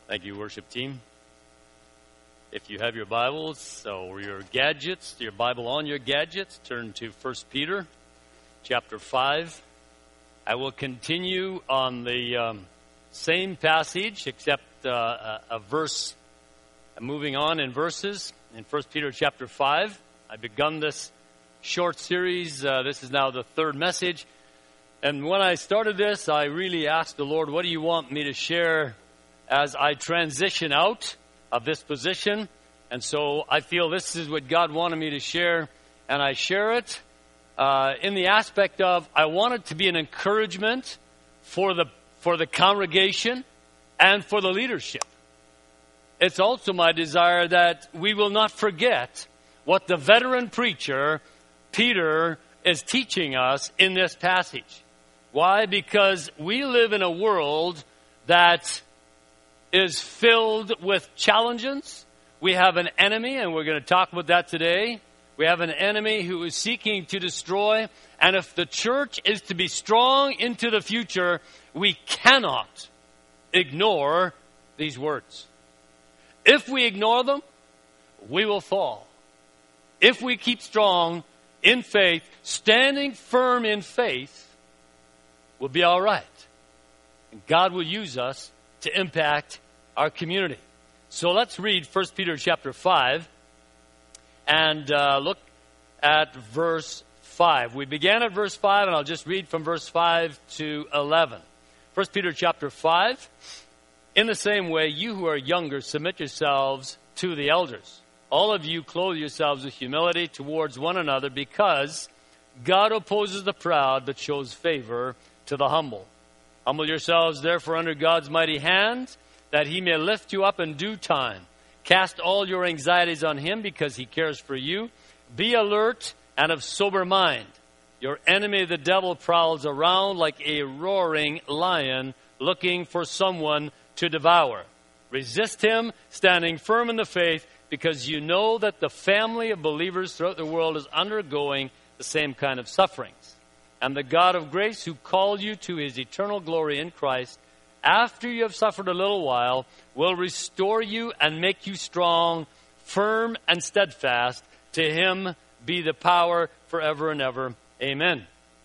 Thank you, worship team. If you have your Bibles or your gadgets, your Bible on your gadgets, turn to 1 Peter chapter 5. I will continue on the same passage, except a verse, moving on in verses. In 1 Peter chapter 5, I've begun this short series. This is now the third message. And when I started this, I really asked the Lord, what do you want me to share as I transition out of this position? And so I feel this is what God wanted me to share, and I share it in the aspect of I want it to be an encouragement for the congregation and for the leadership. It's also my desire that we will not forget what the veteran preacher, Peter, is teaching us in this passage. Why? Because we live in a world that is filled with challenges. We have an enemy, and we're going to talk about that today. We have an enemy who is seeking to destroy. And if the church is to be strong into the future, we cannot ignore these words. If we ignore them, we will fall. If we keep strong in faith, standing firm in faith, we'll be all right. And God will use us to impact our community. So let's read 1 Peter chapter 5 and look at verse 5. We began at verse 5, and I'll just read from verse 5 to 11. 1 Peter chapter 5. In the same way, you who are younger, submit yourselves to the elders. All of you clothe yourselves with humility towards one another, because God opposes the proud but shows favor to the humble. Humble yourselves, therefore, under God's mighty hand, that he may lift you up in due time. Cast all your anxieties on him, because he cares for you. Be alert and of sober mind. Your enemy, the devil, prowls around like a roaring lion, looking for someone to devour. Resist him, standing firm in the faith, because you know that the family of believers throughout the world is undergoing the same kind of sufferings. And the God of grace, who called you to his eternal glory in Christ, after you have suffered a little while, will restore you and make you strong, firm and steadfast. To him be the power forever and ever. Amen.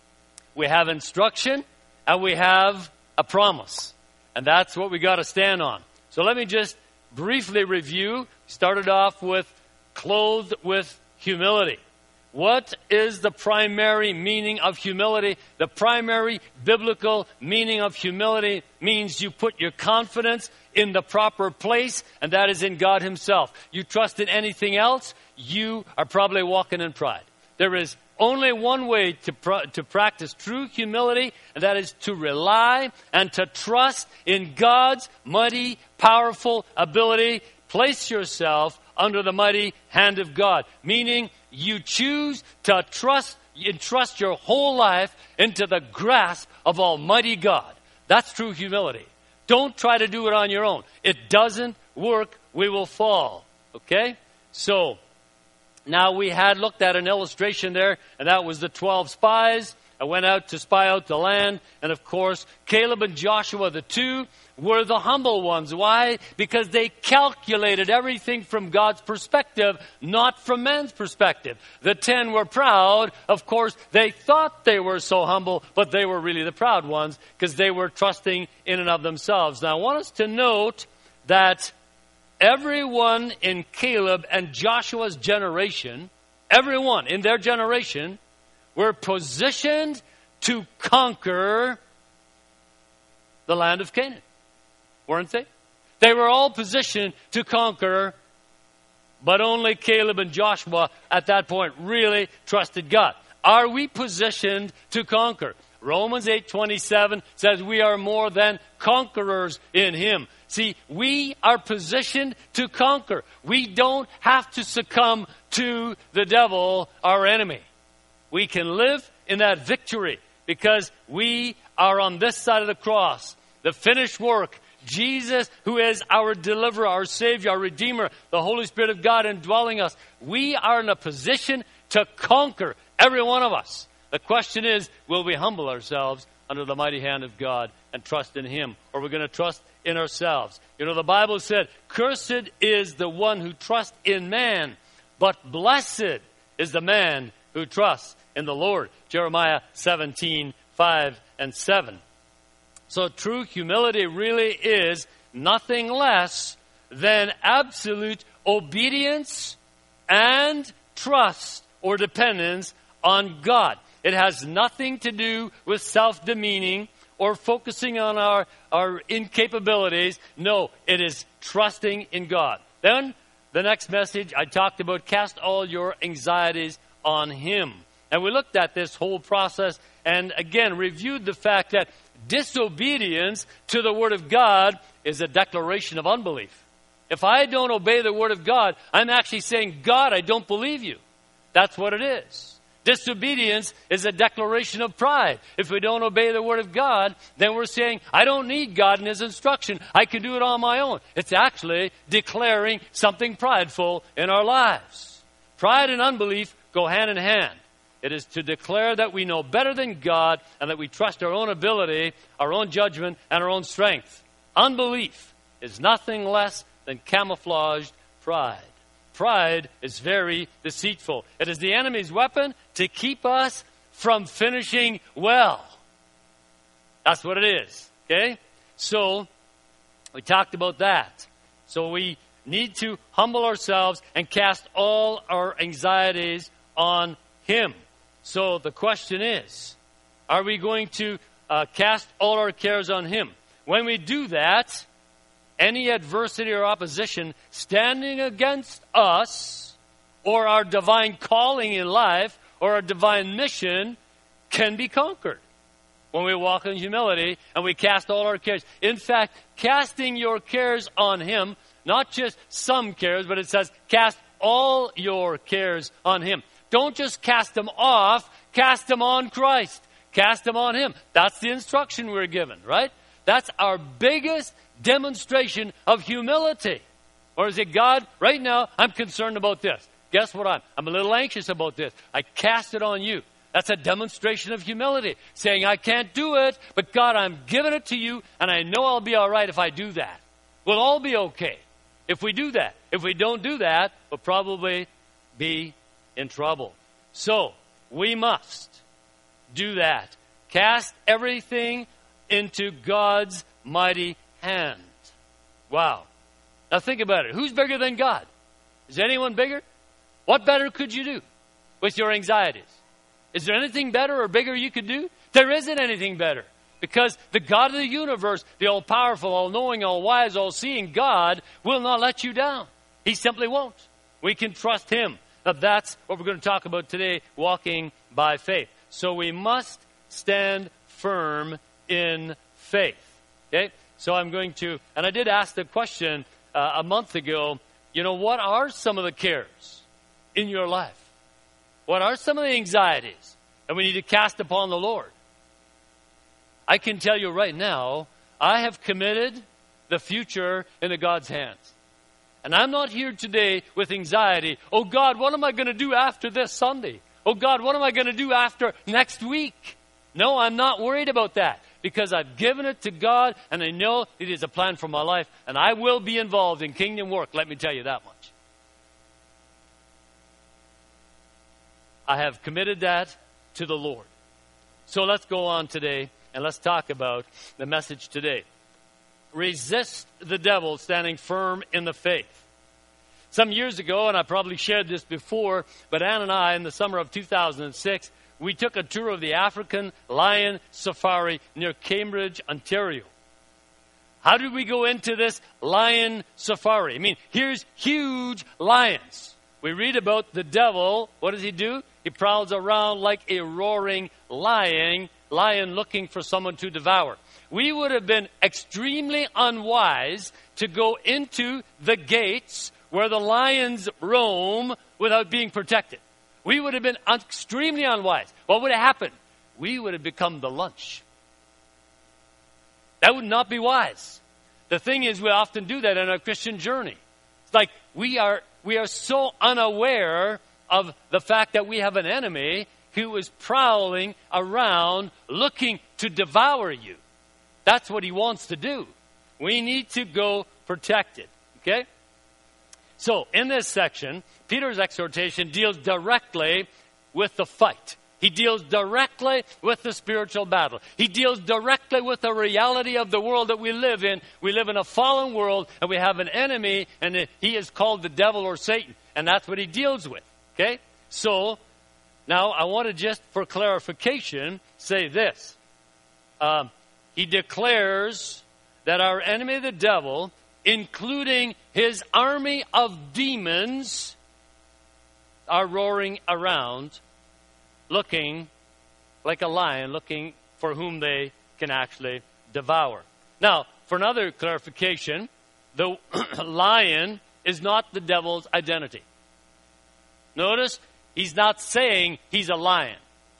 We have instruction and we have a promise. And that's what we got to stand on. So let me just briefly review. Started off with clothed with humility. What is the primary meaning of humility? The primary biblical meaning of humility means you put your confidence in the proper place, and that is in God himself. You trust in anything else, you are probably walking in pride. There is only one way to practice true humility, and that is to rely and to trust in God's mighty, powerful ability. Place yourself under the mighty hand of God, meaning you choose to entrust your whole life into the grasp of Almighty God. That's true humility. Don't try to do it on your own. It doesn't work. We will fall. Okay? So, now we had looked at an illustration there, and that was the 12 spies. I went out to spy out the land, and of course, Caleb and Joshua, the two, were the humble ones. Why? Because they calculated everything from God's perspective, not from man's perspective. The 10 were proud. Of course, they thought they were so humble, but they were really the proud ones because they were trusting in and of themselves. Now, I want us to note that everyone in Caleb and Joshua's generation, everyone in their generation, were positioned to conquer the land of Canaan. Weren't they? They were all positioned to conquer, but only Caleb and Joshua at that point really trusted God. Are we positioned to conquer? Romans 8:27 says we are more than conquerors in him. See, we are positioned to conquer. We don't have to succumb to the devil, our enemy. We can live in that victory because we are on this side of the cross. The finished work. Jesus, who is our deliverer, our Savior, our Redeemer, the Holy Spirit of God indwelling us. We are in a position to conquer, every one of us. The question is, will we humble ourselves under the mighty hand of God and trust in Him? Or we're going to trust in ourselves. You know, the Bible said, cursed is the one who trusts in man, but blessed is the man who trusts in the Lord. Jeremiah 17:5-7. So true humility really is nothing less than absolute obedience and trust or dependence on God. It has nothing to do with self-demeaning or focusing on our incapabilities. No, it is trusting in God. Then, the next message, I talked about cast all your anxieties on Him. And we looked at this whole process and, again, reviewed the fact that disobedience to the Word of God is a declaration of unbelief. If I don't obey the Word of God, I'm actually saying, God, I don't believe you. That's what it is. Disobedience is a declaration of pride. If we don't obey the Word of God, then we're saying, I don't need God and His instruction. I can do it on my own. It's actually declaring something prideful in our lives. Pride and unbelief go hand in hand. It is to declare that we know better than God and that we trust our own ability, our own judgment, and our own strength. Unbelief is nothing less than camouflaged pride. Pride is very deceitful. It is the enemy's weapon to keep us from finishing well. That's what it is. Okay? So, we talked about that. So we need to humble ourselves and cast all our anxieties on Him. So the question is, are we going to cast all our cares on Him? When we do that, any adversity or opposition standing against us or our divine calling in life or our divine mission can be conquered when we walk in humility and we cast all our cares. In fact, casting your cares on Him, not just some cares, but it says cast all your cares on Him. Don't just cast them off, cast them on Christ. Cast them on Him. That's the instruction we're given, right? That's our biggest demonstration of humility. Or is it, God, right now, I'm concerned about this. Guess what I'm a little anxious about this. I cast it on you. That's a demonstration of humility. Saying, I can't do it, but God, I'm giving it to you, and I know I'll be all right if I do that. We'll all be okay if we do that. If we don't do that, we'll probably be in trouble. So, we must do that. Cast everything into God's mighty hand. Wow. Now think about it. Who's bigger than God? Is anyone bigger? What better could you do with your anxieties? Is there anything better or bigger you could do? There isn't anything better. Because the God of the universe, the all-powerful, all-knowing, all-wise, all-seeing God will not let you down. He simply won't. We can trust Him. Now that's what we're going to talk about today, walking by faith. So we must stand firm in faith. Okay? So I'm going to, and I did ask the question a month ago, what are some of the cares in your life? What are some of the anxieties that we need to cast upon the Lord? I can tell you right now, I have committed the future into God's hands. And I'm not here today with anxiety. Oh God, what am I going to do after this Sunday? Oh God, what am I going to do after next week? No, I'm not worried about that because I've given it to God and I know it is a plan for my life and I will be involved in kingdom work. Let me tell you that much. I have committed that to the Lord. So let's go on today and let's talk about the message today. Resist the devil, standing firm in the faith. Some years ago, and I probably shared this before, but Ann and I, in the summer of 2006, we took a tour of the African Lion Safari near Cambridge, Ontario. How did we go into this lion safari? I mean, here's huge lions. We read about the devil. What does he do? He prowls around like a roaring lion looking for someone to devour. We would have been extremely unwise to go into the gates where the lions roam without being protected. We would have been extremely unwise. What would have happened? We would have become the lunch. That would not be wise. The thing is, we often do that in our Christian journey. It's like we are so unaware of the fact that we have an enemy who is prowling around looking to devour you. That's what he wants to do. We need to go protected. Okay? So, in this section, Peter's exhortation deals directly with the fight. He deals directly with the spiritual battle. He deals directly with the reality of the world that we live in. We live in a fallen world, and we have an enemy, and he is called the devil or Satan. And that's what he deals with. Okay? So, now I want to just, for clarification, say this. He declares that our enemy, the devil, including his army of demons, are roaring around, looking like a lion, looking for whom they can actually devour. Now, for another clarification, the lion is not the devil's identity. Notice, he's not saying he's a lion.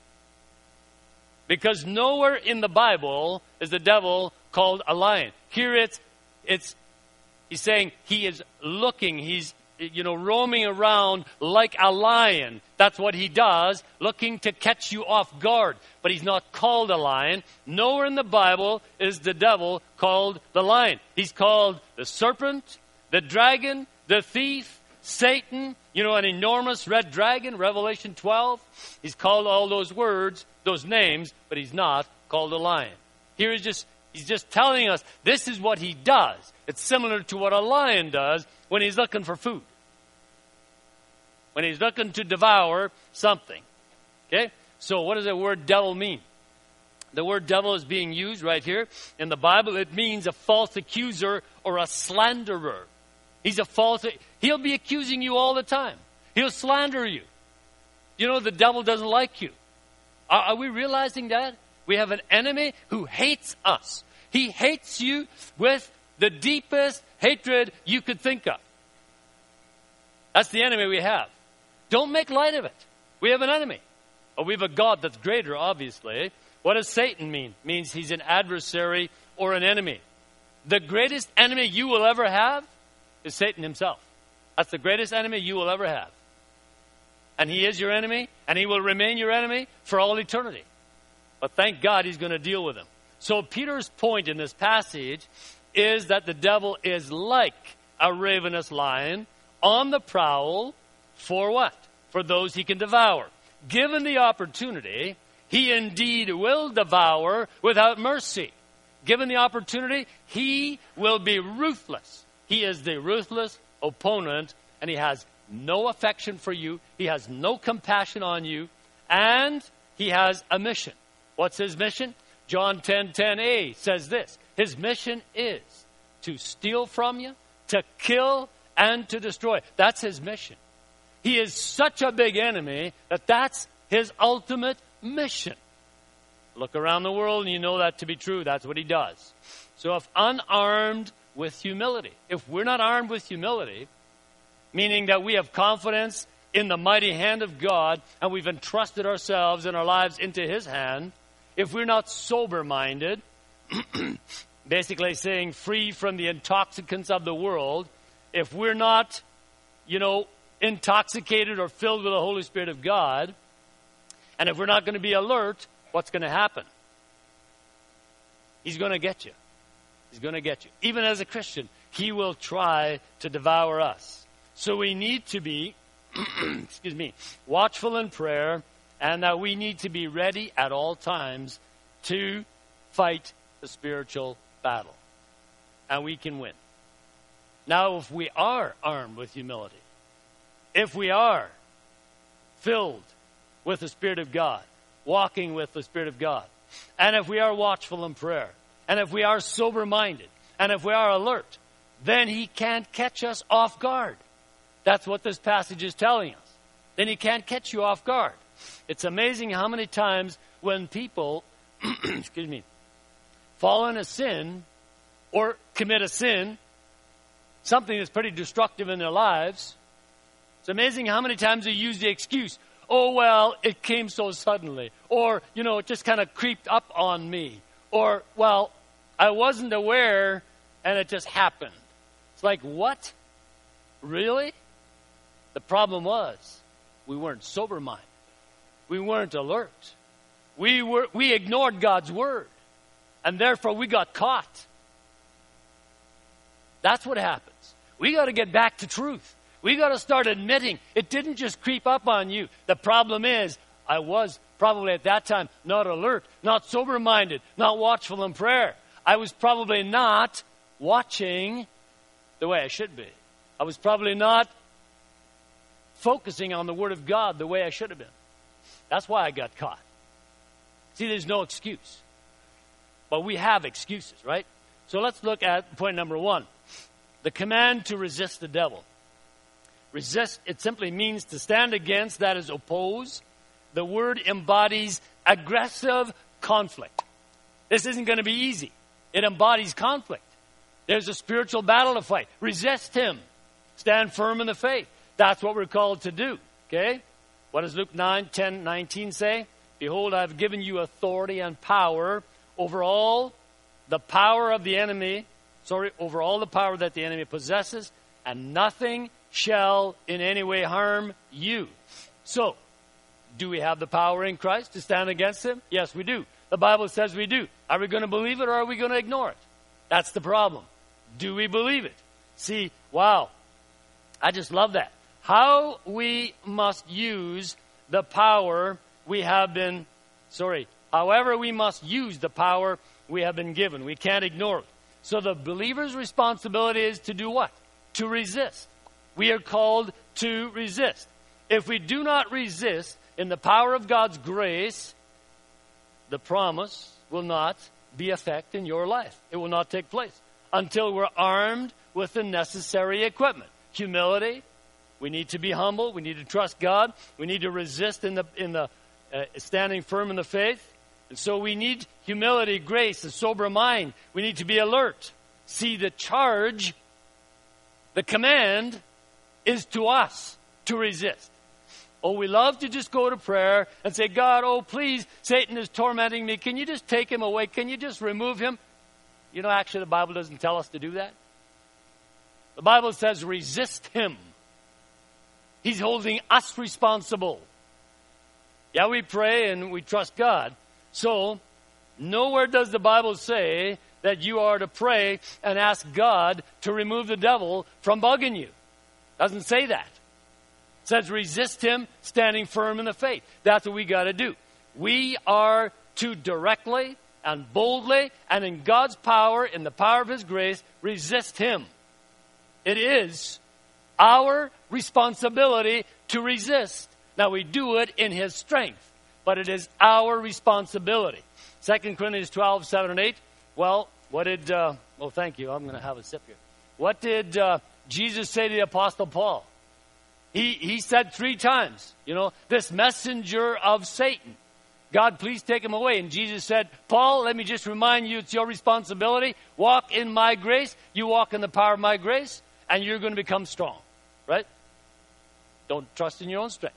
Because nowhere in the Bible is the devil called a lion. Here he's saying he is looking, he's roaming around like a lion. That's what he does, looking to catch you off guard. But he's not called a lion. Nowhere in the Bible is the devil called the lion. He's called the serpent, the dragon, the thief, Satan, an enormous red dragon, Revelation 12. He's called all those words, those names, but he's not called a lion. Here he's just telling us this is what he does. It's similar to what a lion does when he's looking for food. When he's looking to devour something. Okay? So what does the word devil mean? The word devil is being used right here in the Bible. It means a false accuser or a slanderer. He'll be accusing you all the time. He'll slander you. The devil doesn't like you. Are we realizing that? We have an enemy who hates us. He hates you with the deepest hatred you could think of. That's the enemy we have. Don't make light of it. We have an enemy. We have a God that's greater, obviously. What does Satan mean? It means he's an adversary or an enemy. The greatest enemy you will ever have is Satan himself. That's the greatest enemy you will ever have. And he is your enemy, and he will remain your enemy for all eternity. But thank God he's going to deal with him. So Peter's point in this passage is that the devil is like a ravenous lion on the prowl for what? For those he can devour. Given the opportunity, he indeed will devour without mercy. Given the opportunity, he will be ruthless. He is the ruthless opponent, and he has no affection for you. He has no compassion on you, and he has a mission. What's his mission? John 10:10a says this. His mission is to steal from you, to kill, and to destroy. That's his mission. He is such a big enemy that that's his ultimate mission. Look around the world and you know that to be true. That's what he does. So if unarmed with humility, if we're not armed with humility, meaning that we have confidence in the mighty hand of God and we've entrusted ourselves and our lives into his hand, if we're not sober-minded, basically saying free from the intoxicants of the world, if we're not, intoxicated or filled with the Holy Spirit of God, and if we're not going to be alert, what's going to happen? He's going to get you. He's going to get you. Even as a Christian, he will try to devour us. So we need to be, watchful in prayer, and that we need to be ready at all times to fight the spiritual battle. And we can win. Now, if we are armed with humility, if we are filled with the Spirit of God, walking with the Spirit of God, and if we are watchful in prayer, and if we are sober-minded, and if we are alert, then he can't catch us off guard. That's what this passage is telling us. Then he can't catch you off guard. It's amazing how many times when people, fall in a sin or commit a sin, something that's pretty destructive in their lives, it's amazing how many times they use the excuse, oh, well, it came so suddenly. Or, it just kind of creeped up on me. Or, well, I wasn't aware and it just happened. It's like, what? Really? The problem was we weren't sober-minded. We weren't alert. We ignored God's word. And therefore we got caught. That's what happens. We got to get back to truth. We got to start admitting it didn't just creep up on you. The problem is, I was probably at that time not alert, not sober-minded, not watchful in prayer. I was probably not watching the way I should be. I was probably not focusing on the Word of God the way I should have been. That's why I got caught. See, there's no excuse. But we have excuses, right? So let's look at point number 1. The command to resist the devil. Resist, it simply means to stand against, that is, oppose. The word embodies aggressive conflict. This isn't going to be easy. It embodies conflict. There's a spiritual battle to fight. Resist him. Stand firm in the faith. That's what we're called to do. Okay? What does Luke 9:10-19 say? Behold, I have given you authority and power over all the power of the enemy. Over all the power that the enemy possesses, and nothing shall in any way harm you. So, do we have the power in Christ to stand against him? Yes, we do. The Bible says we do. Are we going to believe it or are we going to ignore it? That's the problem. Do we believe it? See, wow. I just love that. How we must use the power we have been, however we must use the power we have been given. We can't ignore it. So the believer's responsibility is to do what? To resist. We are called to resist. If we do not resist in the power of God's grace, the promise will not be effect in your life. It will not take place until we're armed with the necessary equipment. Humility. We need to be humble. We need to trust God. We need to resist in the standing firm in the faith. And so we need humility, grace, a sober mind. We need to be alert. See, the charge, the command is to us to resist. Oh, we love to just go to prayer and say, God, oh, please, Satan is tormenting me. Can you just take him away? Can you just remove him? You know, actually, the Bible doesn't tell us to do that. The Bible says resist him. He's holding us responsible. Yeah, we pray and we trust God. So, nowhere does the Bible say that you are to pray and ask God to remove the devil from bugging you. It doesn't say that. It says resist him, standing firm in the faith. That's what we got to do. We are to directly and boldly and in God's power, in the power of his grace, resist him. It is our responsibility to resist. Now, we do it in his strength. But it is our responsibility. 2 Corinthians 12:7-8. Well, what did... thank you. I'm going to have a sip here. What did Jesus say to the Apostle Paul? He said 3 times, this messenger of Satan. God, please take him away. And Jesus said, Paul, let me just remind you, it's your responsibility. Walk in my grace. You walk in the power of my grace, and you're going to become strong. Right? Don't trust in your own strength.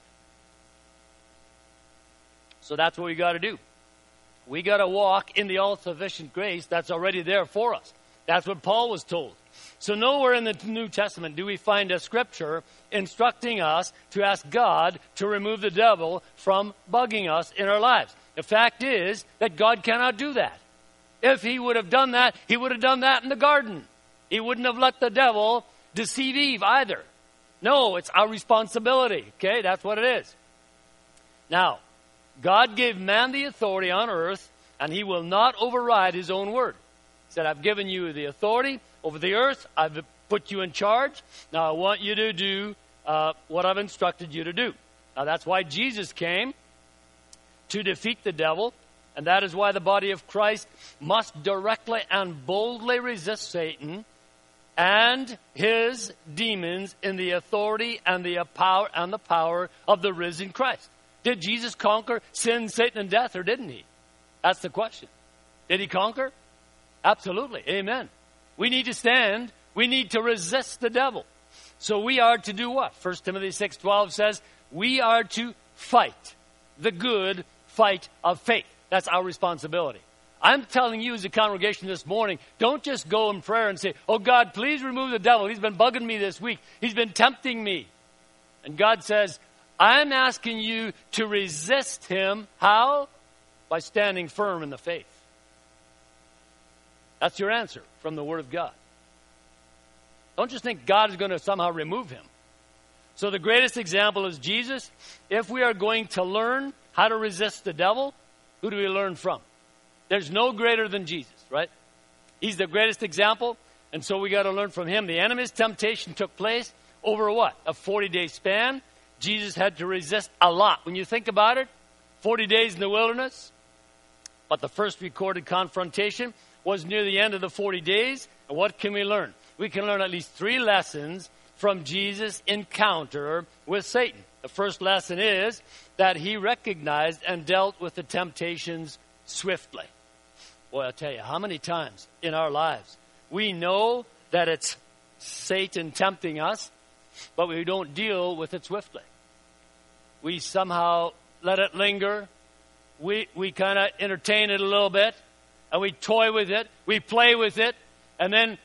So that's what we got to do. We got to walk in the all-sufficient grace that's already there for us. That's what Paul was told. So nowhere in the New Testament do we find a scripture instructing us to ask God to remove the devil from bugging us in our lives. The fact is that God cannot do that. If he would have done that, he would have done that in the garden. He wouldn't have let the devil deceive Eve either. No, it's our responsibility. Okay, that's what it is. Now, God gave man the authority on earth, and he will not override his own word. He said, I've given you the authority over the earth. I've put you in charge. Now I want you to do what I've instructed you to do. Now that's why Jesus came, to defeat the devil, and that is why the body of Christ must directly and boldly resist Satan and his demons in the authority and the power of the risen Christ. Did Jesus conquer sin, Satan, and death, or didn't he? That's the question. Did he conquer? Absolutely. Amen. We need to stand. We need to resist the devil. So we are to do what? 1 Timothy 6:12 says, we are to fight the good fight of faith. That's our responsibility. I'm telling you as a congregation this morning, don't just go in prayer and say, oh God, please remove the devil. He's been bugging me this week. He's been tempting me. And God says, I'm asking you to resist him. How? By standing firm in the faith. That's your answer from the Word of God. Don't just think God is going to somehow remove him. So the greatest example is Jesus. If we are going to learn how to resist the devil, who do we learn from? There's no greater than Jesus, right? He's the greatest example, and so we got to learn from him. The enemy's temptation took place over what? A 40-day span. Jesus had to resist a lot. When you think about it, 40 days in the wilderness, but the first recorded confrontation was near the end of the 40 days. And what can we learn? We can learn at least 3 lessons from Jesus' encounter with Satan. The first lesson is that he recognized and dealt with the temptations swiftly. Boy, I'll tell you, how many times in our lives we know that it's Satan tempting us, but we don't deal with it swiftly. We somehow let it linger. We kind of entertain it a little bit, and we toy with it. We play with it, and then,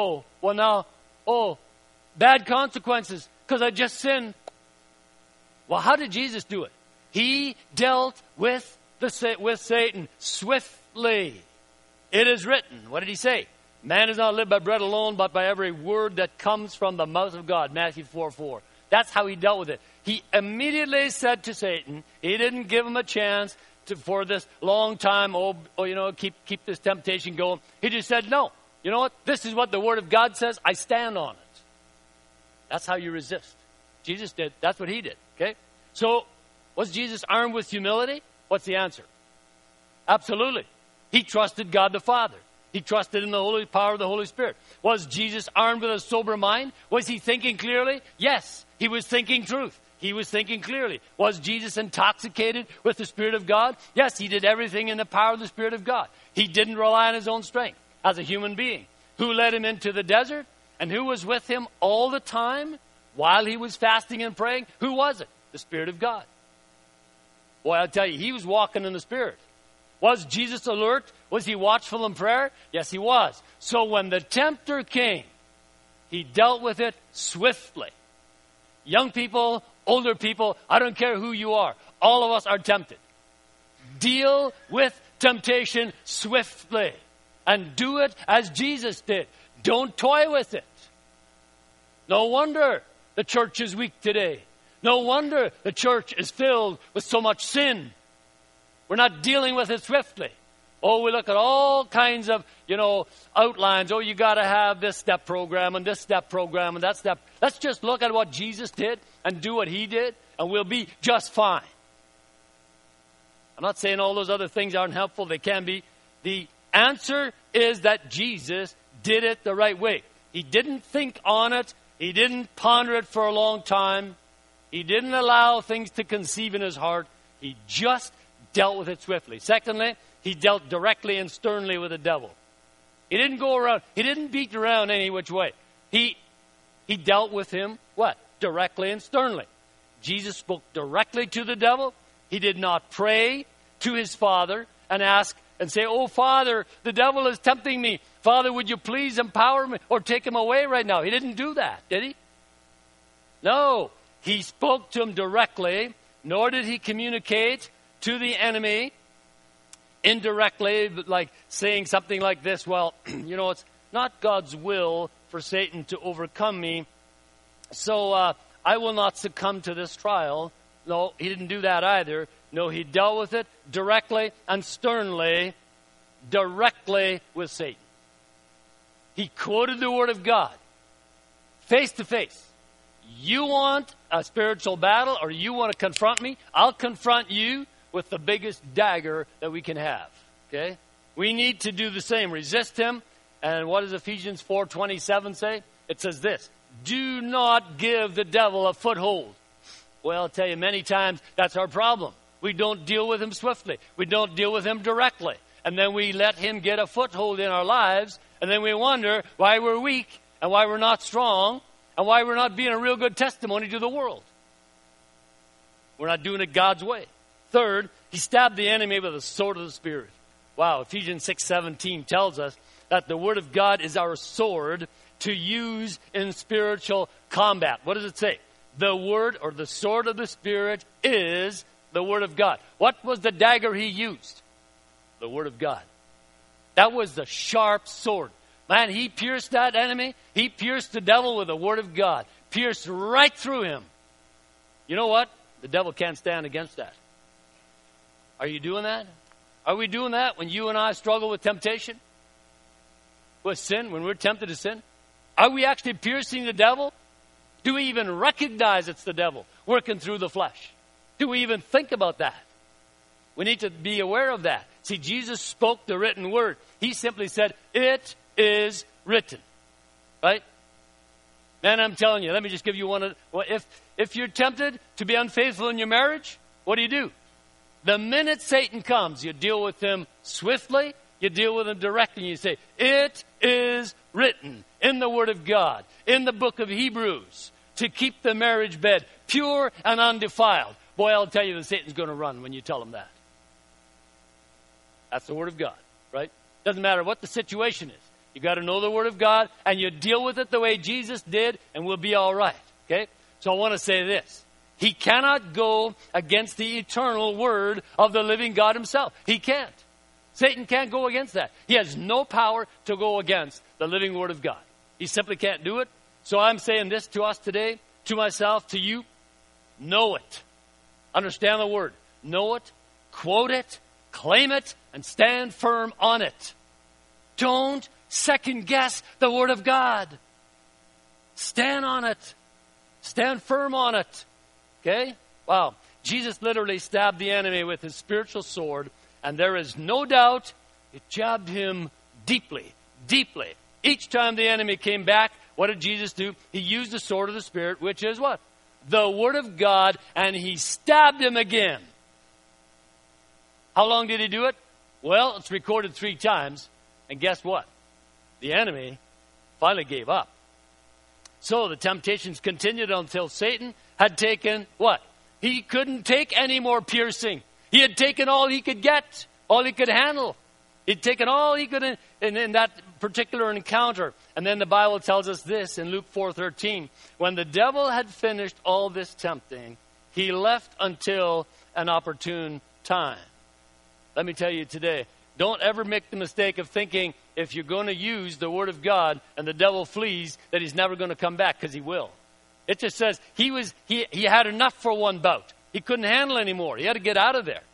bad consequences because I just sinned. Well, how did Jesus do it? He dealt with Satan swiftly. It is written. What did he say? Man does not live by bread alone, but by every word that comes from the mouth of God. Matthew 4:4. That's how he dealt with it. He immediately said to Satan, he didn't give him a chance for this long time, keep this temptation going. He just said, no. You know what? This is what the Word of God says. I stand on it. That's how you resist. Jesus did. That's what he did. Okay? So, was Jesus armed with humility? What's the answer? Absolutely. He trusted God the Father. He trusted in the holy power of the Holy Spirit. Was Jesus armed with a sober mind? Was he thinking clearly? Yes. He was thinking truth. He was thinking clearly. Was Jesus intoxicated with the Spirit of God? Yes, he did everything in the power of the Spirit of God. He didn't rely on his own strength as a human being. Who led him into the desert? And who was with him all the time while he was fasting and praying? Who was it? The Spirit of God. Boy, I'll tell you, he was walking in the Spirit. Was Jesus alert? Was he watchful in prayer? Yes, he was. So when the tempter came, he dealt with it swiftly. Young people, older people, I don't care who you are. All of us are tempted. Deal with temptation swiftly. And do it as Jesus did. Don't toy with it. No wonder the church is weak today. No wonder the church is filled with so much sin. We're not dealing with it swiftly. Oh, we look at all kinds of, outlines. Oh, you got to have this step program and this step program and that step. Let's just look at what Jesus did and do what he did, and we'll be just fine. I'm not saying all those other things aren't helpful. They can be. The answer is that Jesus did it the right way. He didn't think on it. He didn't ponder it for a long time. He didn't allow things to conceive in his heart. He just dealt with it swiftly. Secondly, he dealt directly and sternly with the devil. He didn't go around. He didn't beat around any which way. He dealt with him, what? Directly and sternly. Jesus spoke directly to the devil. He did not pray to his Father and ask and say, oh, Father, the devil is tempting me. Father, would you please empower me or take him away right now? He didn't do that, did he? No. He spoke to him directly, nor did he communicate to the enemy indirectly, like saying something like this, well, it's not God's will for Satan to overcome me, so I will not succumb to this trial. No, he didn't do that either. No, he dealt with it directly and sternly, directly with Satan. He quoted the Word of God, face to face. You want a spiritual battle or you want to confront me? I'll confront you with the biggest dagger that we can have. Okay? We need to do the same. Resist him. And what does Ephesians 4:27 say? It says this: do not give the devil a foothold. Well, I'll tell you, many times that's our problem. We don't deal with him swiftly. We don't deal with him directly. And then we let him get a foothold in our lives. And then we wonder why we're weak and why we're not strong and why we're not being a real good testimony to the world. We're not doing it God's way. Third, he stabbed the enemy with a sword of the Spirit. Wow, Ephesians 6:17 tells us that the Word of God is our sword to use in spiritual combat. What does it say? The word or the sword of the Spirit is the word of God. What was the dagger he used? The word of God. That was the sharp sword. Man, he pierced that enemy. He pierced the devil with the word of God. Pierced right through him. You know what? The devil can't stand against that. Are you doing that? Are we doing that when you and I struggle with temptation? With sin, when we're tempted to sin? Are we actually piercing the devil? Do we even recognize it's the devil working through the flesh? Do we even think about that? We need to be aware of that. See, Jesus spoke the written word. He simply said, it is written. Right? Man, I'm telling you, let me just give you one. If you're tempted to be unfaithful in your marriage, what do? The minute Satan comes, you deal with him swiftly, you deal with him directly, and you say, it is written in the Word of God, in the book of Hebrews, to keep the marriage bed pure and undefiled. Boy, I'll tell you that Satan's going to run when you tell him that. That's the Word of God, right? Doesn't matter what the situation is. You got to know the Word of God, and you deal with it the way Jesus did, and we'll be all right, okay? So I want to say this. He cannot go against the eternal Word of the living God himself. He can't. Satan can't go against that. He has no power to go against the living Word of God. He simply can't do it. So I'm saying this to us today, to myself, to you. Know it. Understand the Word. Know it. Quote it. Claim it. And stand firm on it. Don't second guess the Word of God. Stand on it. Stand firm on it. Okay? Wow. Jesus literally stabbed the enemy with his spiritual sword, and there is no doubt it jabbed him deeply, deeply. Each time the enemy came back, what did Jesus do? He used the sword of the Spirit, which is what? The Word of God, and he stabbed him again. How long did he do it? Well, it's recorded 3 times, and guess what? The enemy finally gave up. So the temptations continued until Satan had taken what? He couldn't take any more piercing. He had taken all he could get, all he could handle. He'd taken all he could in that particular encounter. And then the Bible tells us this in Luke 4:13. When the devil had finished all this tempting, he left until an opportune time. Let me tell you today, don't ever make the mistake of thinking if you're going to use the Word of God and the devil flees, that he's never going to come back, because he will. It just says he had enough for one bout. He couldn't handle anymore. He had to get out of there.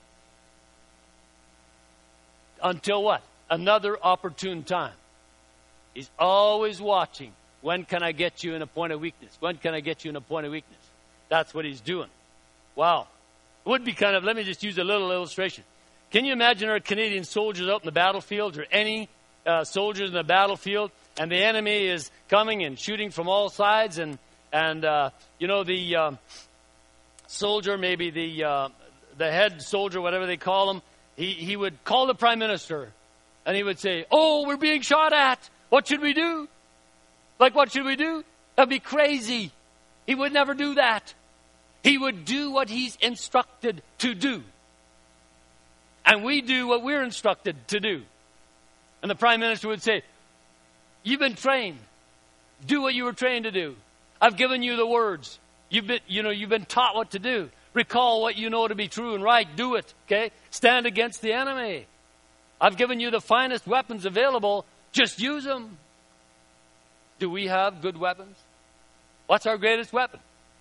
Until what? Another opportune time. He's always watching. When can I get you in a point of weakness? When can I get you in a point of weakness? That's what he's doing. Wow. It would be kind of, let me just use a little illustration. Can you imagine our Canadian soldiers out in the battlefield, or any soldiers in the battlefield, and the enemy is coming and shooting from all sides, and the soldier, maybe the head soldier, whatever they call him, he would call the prime minister, and he would say, "Oh, we're being shot at. What should we do?" Like, what should we do? That'd be crazy. He would never do that. He would do what he's instructed to do. And we do what we're instructed to do. And the prime minister would say, "You've been trained. Do what you were trained to do. I've given you the words. You've been taught what to do. Recall what you know to be true and right. Do it. Okay? Stand against the enemy. I've given you the finest weapons available. Just use them." Do we have good weapons? What's our greatest weapon?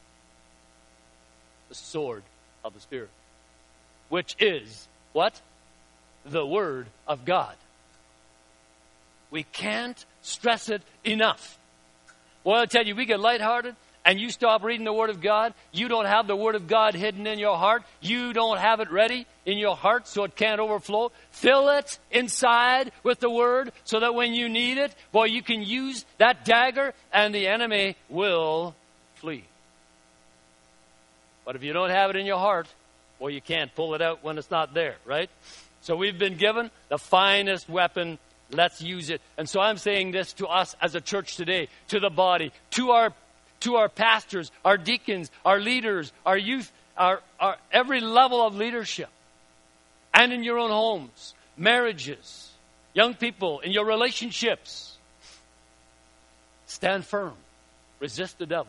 The sword of the Spirit, which is what? The Word of God. We can't stress it enough. Well, I tell you, we get lighthearted and you stop reading the Word of God. You don't have the Word of God hidden in your heart. You don't have it ready in your heart so it can't overflow. Fill it inside with the Word so that when you need it, boy, you can use that dagger and the enemy will flee. But if you don't have it in your heart, well, you can't pull it out when it's not there, right? So we've been given the finest weapon. Let's use it. And so I'm saying this to us as a church today, to the body, to our pastors, our deacons, our leaders, our youth, our every level of leadership. And in your own homes, marriages, young people, in your relationships. Stand firm. Resist the devil.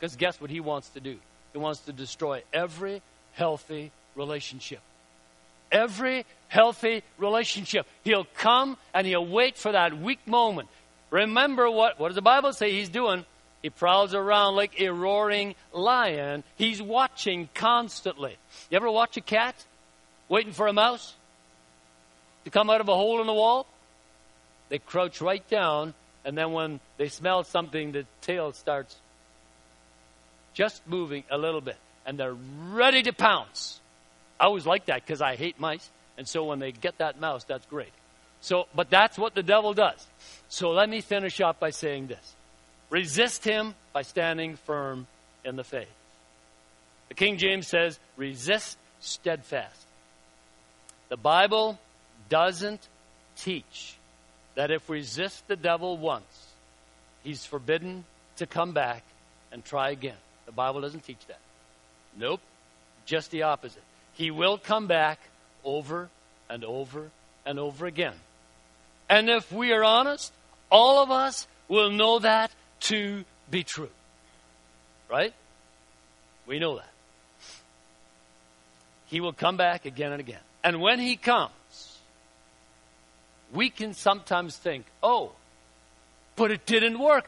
Because guess what he wants to do? He wants to destroy every healthy relationship. Every healthy relationship. He'll come and he'll wait for that weak moment. Remember what does the Bible say he's doing? He prowls around like a roaring lion. He's watching constantly. You ever watch a cat waiting for a mouse to come out of a hole in the wall? They crouch right down, and then when they smell something, the tail starts just moving a little bit, and they're ready to pounce. I always like that because I hate mice, and so when they get that mouse, that's great. But that's what the devil does. So let me finish up by saying this. Resist him by standing firm in the faith. The King James says, resist steadfast. The Bible doesn't teach that if we resist the devil once, he's forbidden to come back and try again. The Bible doesn't teach that. Nope. Just the opposite. He will come back over and over and over again. And if we are honest, all of us will know that to be true. Right? We know that. He will come back again and again. And when he comes, we can sometimes think, oh, but it didn't work.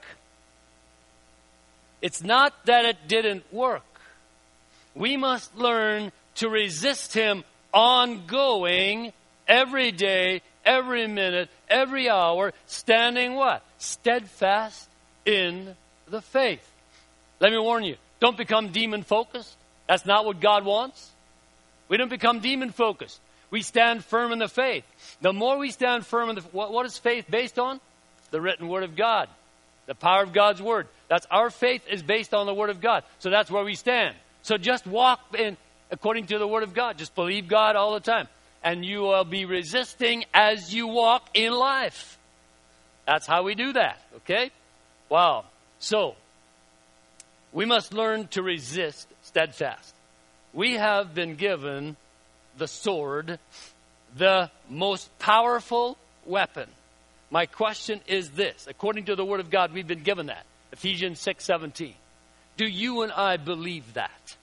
It's not that it didn't work. We must learn to resist him ongoing, every day, every minute, every hour, standing what? Steadfast in the faith. Let me warn you, don't become demon-focused. That's not what God wants. We don't become demon-focused. We stand firm in the faith. The more we stand firm in the what is faith based on? The written Word of God. The power of God's Word. That's our faith is based on the Word of God. So that's where we stand. So just walk in according to the Word of God. Just believe God all the time. And you will be resisting as you walk in life. That's how we do that. Okay? Wow. So, we must learn to resist steadfast. We have been given the sword, the most powerful weapon. My question is this. According to the Word of God, we've been given that. Ephesians 6:17. Do you and I believe that?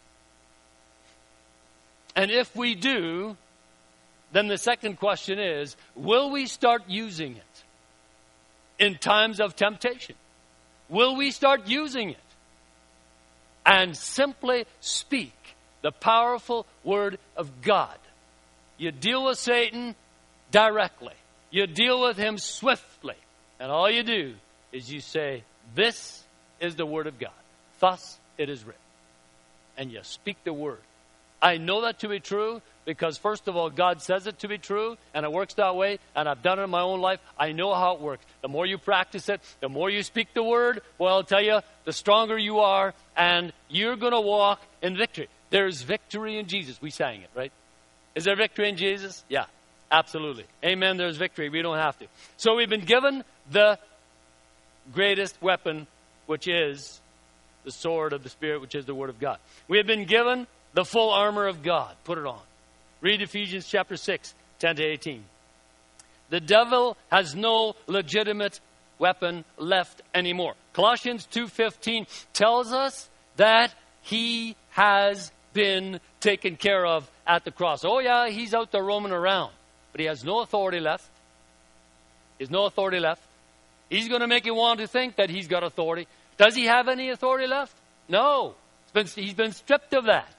And if we do, then the second question is, will we start using it in times of temptation? Will we start using it and simply speak the powerful Word of God? You deal with Satan directly. You deal with him swiftly. And all you do is you say, this is the Word of God. Thus it is written. And you speak the Word. I know that to be true because, first of all, God says it to be true, and it works that way, and I've done it in my own life. I know how it works. The more you practice it, the more you speak the Word, well, I'll tell you, the stronger you are, and you're going to walk in victory. There's victory in Jesus. We sang it, right? Is there victory in Jesus? Yeah, absolutely. Amen, there's victory. We don't have to. So we've been given the greatest weapon, which is the sword of the Spirit, which is the Word of God. We have been given the full armor of God. Put it on. Read Ephesians chapter 6, 10 to 18. The devil has no legitimate weapon left anymore. Colossians 2:15 tells us that he has been taken care of at the cross. Oh yeah, he's out there roaming around, but he has no authority left. He has no authority left. He's going to make you want to think that he's got authority. Does he have any authority left? No. He's been stripped of that.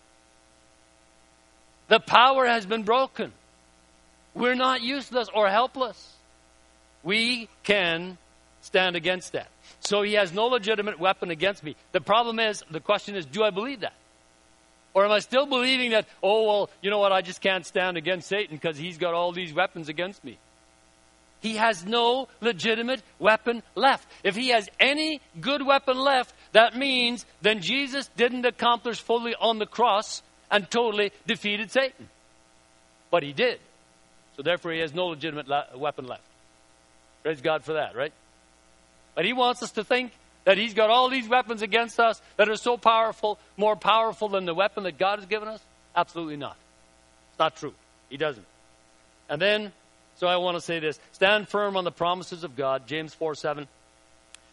The power has been broken. We're not useless or helpless. We can stand against that. So he has no legitimate weapon against me. The question is, do I believe that? Or am I still believing that, oh, well, you know what, I just can't stand against Satan because he's got all these weapons against me. He has no legitimate weapon left. If he has any good weapon left, that means then Jesus didn't accomplish fully on the cross and totally defeated Satan. But he did. So therefore he has no legitimate weapon left. Praise God for that, right? But he wants us to think that he's got all these weapons against us that are so powerful, more powerful than the weapon that God has given us. Absolutely not. It's not true. He doesn't. And then, so I want to say this. Stand firm on the promises of God. James 4:7.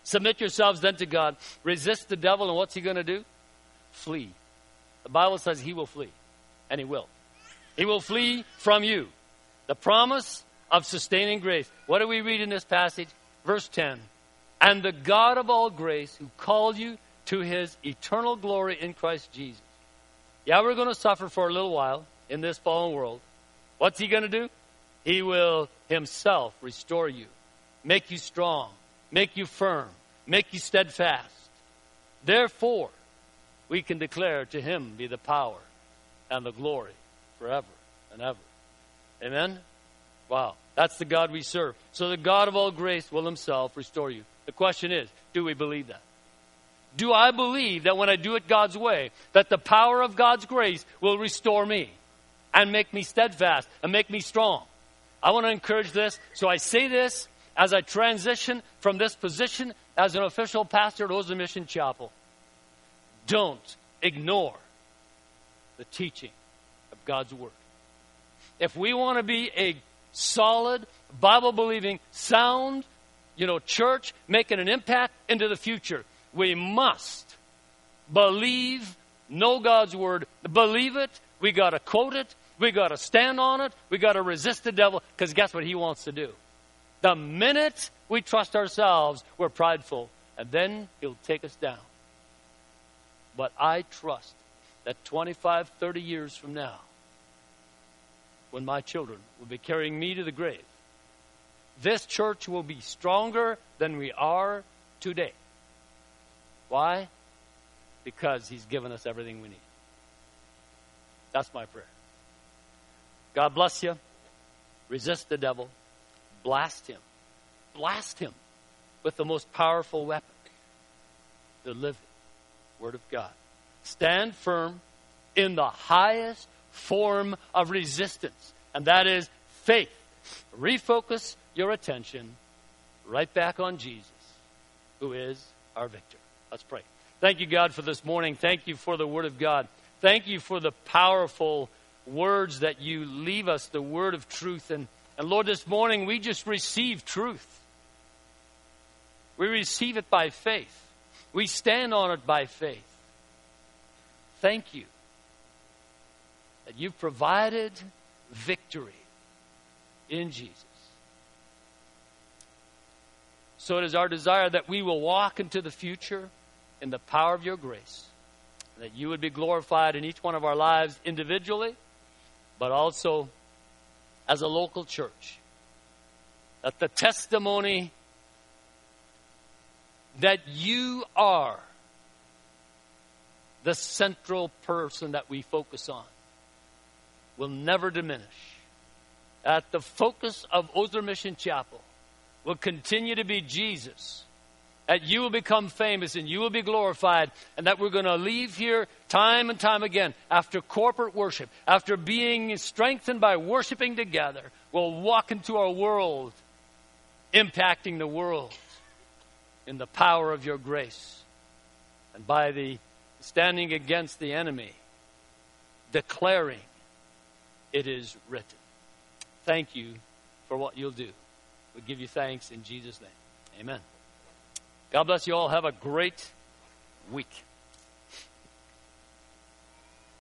Submit yourselves then to God. Resist the devil, and what's he going to do? Flee. The Bible says he will flee, and he will. He will flee from you. The promise of sustaining grace. What do we read in this passage? Verse 10. And the God of all grace, who called you to his eternal glory in Christ Jesus. Yeah, we're going to suffer for a little while in this fallen world. What's he going to do? He will himself restore you, make you strong, make you firm, make you steadfast. Therefore, we can declare to him be the power and the glory forever and ever. Amen? Wow, that's the God we serve. So the God of all grace will himself restore you. The question is, do we believe that? Do I believe that when I do it God's way, that the power of God's grace will restore me and make me steadfast and make me strong? I want to encourage this. So I say this as I transition from this position as an official pastor at Oza Mission Chapel. Don't ignore the teaching of God's Word. If we want to be a solid, Bible-believing, sound, church making an impact into the future, we must believe, know God's Word, believe it. We got to quote it. We got to stand on it. We got to resist the devil, because guess what he wants to do? The minute we trust ourselves, we're prideful, and then he'll take us down. But I trust that 25, 30 years from now, when my children will be carrying me to the grave, this church will be stronger than we are today. Why? Because he's given us everything we need. That's my prayer. God bless you. Resist the devil. Blast him. Blast him with the most powerful weapon, the living Word of God. Stand firm in the highest form of resistance, and that is faith. Refocus your attention right back on Jesus, who is our victor. Let's pray. Thank you, God, for this morning. Thank you for the Word of God. Thank you for the powerful words that you leave us, the word of truth. And Lord, this morning we just receive truth. We receive it by faith. We stand on it by faith. Thank you that you've provided victory in Jesus. So it is our desire that we will walk into the future in the power of your grace, that you would be glorified in each one of our lives individually, but also as a local church. That the testimony that you are the central person that we focus on will never diminish. That the focus of Oza Mission Chapel will continue to be Jesus. That you will become famous and you will be glorified, and that we're going to leave here time and time again after corporate worship, after being strengthened by worshiping together, we'll walk into our world, impacting the world in the power of your grace, and by the standing against the enemy, declaring it is written. Thank you for what you'll do. We give you thanks in Jesus' name. Amen. God bless you all. Have a great week.